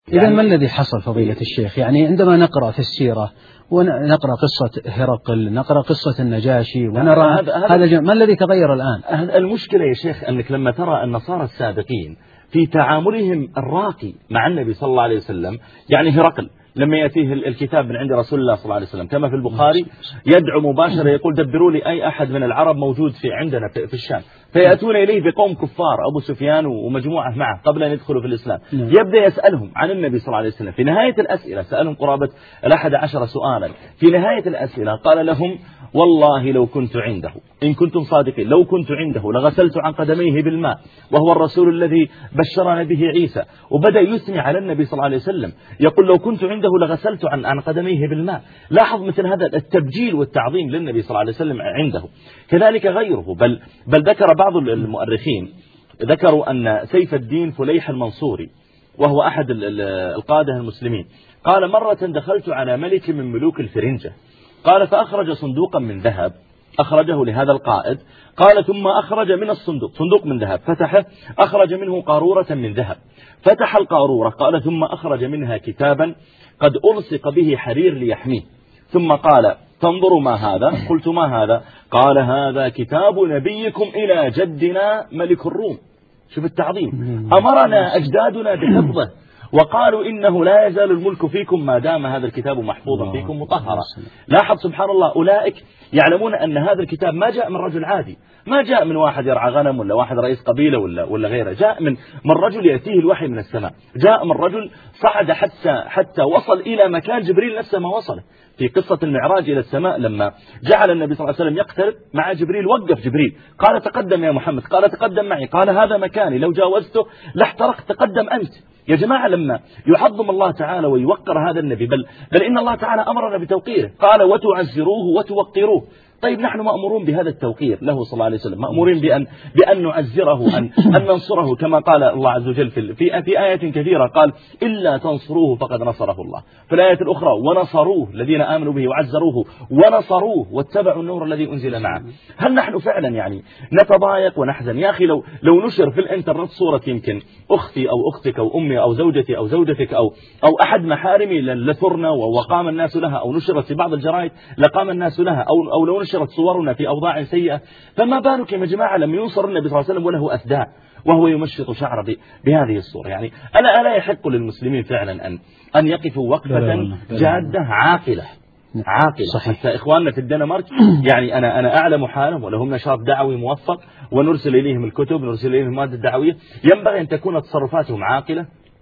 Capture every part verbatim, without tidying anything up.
إذا يعني ما الذي حصل فضيلة الشيخ؟ يعني عندما نقرأ في السيرة ونقرأ قصة هرقل، نقرأ قصة النجاشي ونرى هذا, هذا ما الذي تغير الآن؟ المشكلة يا شيخ أنك لما ترى النصارى السابقين في تعاملهم الراقي مع النبي صلى الله عليه وسلم، يعني هرقل لما يأتيه الكتاب من عند رسول الله صلى الله عليه وسلم كما في البخاري يدعو مباشرة يقول دبروا لي أي أحد من العرب موجود في عندنا في الشام، فيأتون إليه بقوم كفار أبو سفيان ومجموعة معه قبل أن يدخلوا في الإسلام. يبدأ يسألهم عن النبي صلى الله عليه وسلم. في نهاية الأسئلة سألهم قرابة الأحد عشر سؤالا. في نهاية الأسئلة قال لهم والله لو كنت عنده، إن كنتم صادقين، لو كنت عنده لغسلت عن قدميه بالماء وهو الرسول الذي بشرنا به عيسى. وبدأ يثني على النبي صلى الله عليه وسلم يقول لو كنت عنده لغسلت عن عن قدميه بالماء. لاحظ مثل هذا التبجيل والتعظيم للنبي صلى الله عليه وسلم عنده. كذلك غيره، بل بل ذكر بعض المؤرخين ذكروا أن سيف الدين فليح المنصوري وهو أحد القادة المسلمين قال مرة دخلت على ملك من ملوك الفرنجة، قال فأخرج صندوقا من ذهب أخرجه لهذا القائد، قال ثم أخرج من الصندوق صندوق من ذهب فتحه أخرج منه قارورة من ذهب، فتح القارورة قال ثم أخرج منها كتابا قد ألصق به حرير ليحميه، ثم قال تنظروا ما هذا؟ قلت ما هذا؟ قال هذا كتاب نبيكم إلى جدنا ملك الروم. شوف التعظيم، أمرنا أجدادنا بحفظه وقالوا إنه لا يزال الملك فيكم ما دام هذا الكتاب محفوظا فيكم مطهرا. لاحظ سبحان الله أولئك يعلمون أن هذا الكتاب ما جاء من رجل عادي، ما جاء من واحد يرعى غنم ولا واحد رئيس قبيلة ولا ولا غيره، جاء من من رجل يأتيه الوحي من السماء، جاء من رجل صعد حتى حتى وصل إلى مكان جبريل نفسه ما وصله. في قصة المعراج إلى السماء لما جعل النبي صلى الله عليه وسلم يقترب مع جبريل وقف جبريل قال تقدم يا محمد، قال تقدم معي، قال هذا مكاني لو جاوزته لاحترقت، تقدم أنت. يا جماعة لما يعظم الله تعالى ويوقر هذا النبي، بل, بل إن الله تعالى أمرنا بتوقيره، قال وتعزروه وتوقروه. طيب نحن مأمورون بهذا التوقير له صلى الله عليه وسلم، مأمورين بأن, بأن نعزره، أن, أن ننصره، كما قال الله عز وجل في, في, في آية كثيرة قال إلا تنصروه فقد نصره الله. في الآية الأخرى ونصروه الذين آمنوا به وعزروه ونصروه واتبعوا النور الذي أنزل معه. هل نحن فعلا يعني نتضايق ونحزن؟ يا أخي لو, لو نشر في الإنترنت صورة يمكن أختي أو أختك أو أمي أو زوجتي أو زوجتك أو, أو أحد محارمي لثرنا وقام الناس لها، أو نشرت في بعض الجرائد لقام الناس لها، أو, أو لو نشرت صورنا في أوضاع سيئة، فما بالك يا جماعة لم ينصر النبي صلى الله عليه وسلم وله أثداء وهو يمشط شعره بهذه الصورة. يعني ألا ألا يحق للمسلمين فعلا أن أن يقفوا وقفة جادة عاقلة عاقلة. صحيح. حتى إخواننا في الدنمارك يعني أنا أنا أعلم حالهم ولهم نشاط دعوي موفق ونرسل إليهم الكتب، نرسل إليهم المادة الدعوية. ينبغي أن تكون تصرفاتهم عاقلة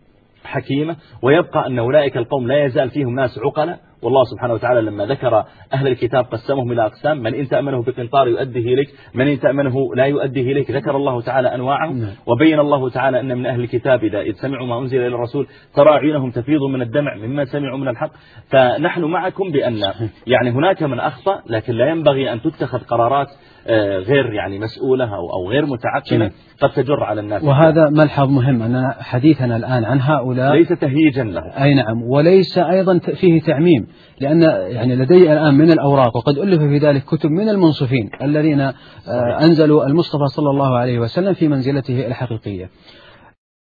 حكيمة، ويبقى أن أولئك القوم لا يزال فيهم ناس عقلة. والله سبحانه وتعالى لما ذكر أهل الكتاب قسمهم إلى أقسام، من إن تأمنه بقنطار يؤديه إليك، من إن تأمنه لا يؤديه إليك. ذكر الله تعالى أنواعهم، وبين الله تعالى أن من أهل الكتاب إذا سمعوا ما أنزل إلى الرسول ترى عيونهم تفيض من الدمع مما سمعوا من الحق. فنحن معكم بأن يعني هناك من أخطأ، لكن لا ينبغي أن تتخذ قرارات غير يعني مسؤولة أو غير متعقلة قد تجر على الناس. وهذا ملحظ مهم أن حديثنا الآن عن هؤلاء ليس تهييجا له، أي نعم، وليس أيضا فيه تعميم، لأن يعني لدي الآن من الأوراق وقد ألف في ذلك كتب من المنصفين الذين أنزلوا المصطفى صلى الله عليه وسلم في منزلته الحقيقية.